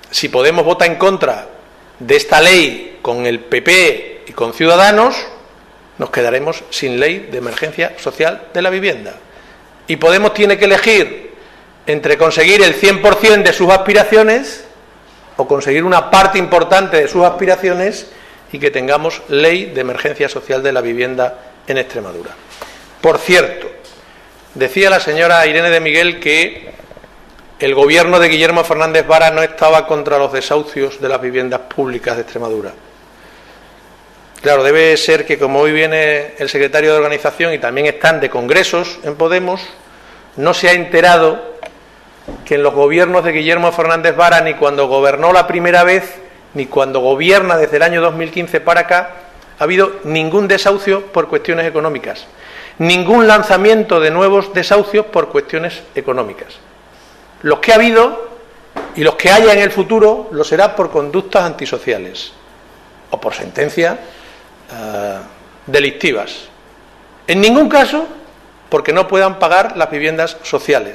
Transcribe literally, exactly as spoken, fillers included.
si Podemos vota en contra de esta ley con el P P y con Ciudadanos, nos quedaremos sin ley de emergencia social de la vivienda. Y Podemos tiene que elegir entre conseguir el cien por cien de sus aspiraciones o conseguir una parte importante de sus aspiraciones y que tengamos ley de emergencia social de la vivienda en Extremadura. Por cierto, decía la señora Irene de Miguel que el gobierno de Guillermo Fernández Vara no estaba contra los desahucios de las viviendas públicas de Extremadura. Claro, debe ser que como hoy viene el secretario de organización y también están de congresos en Podemos, no se ha enterado que en los gobiernos de Guillermo Fernández Vara, ni cuando gobernó la primera vez, ni cuando gobierna desde el año dos mil quince para acá, ha habido ningún desahucio por cuestiones económicas, ningún lanzamiento de nuevos desahucios por cuestiones económicas. Los que ha habido y los que haya en el futuro lo será por conductas antisociales o por sentencias uh, delictivas. En ningún caso porque no puedan pagar las viviendas sociales.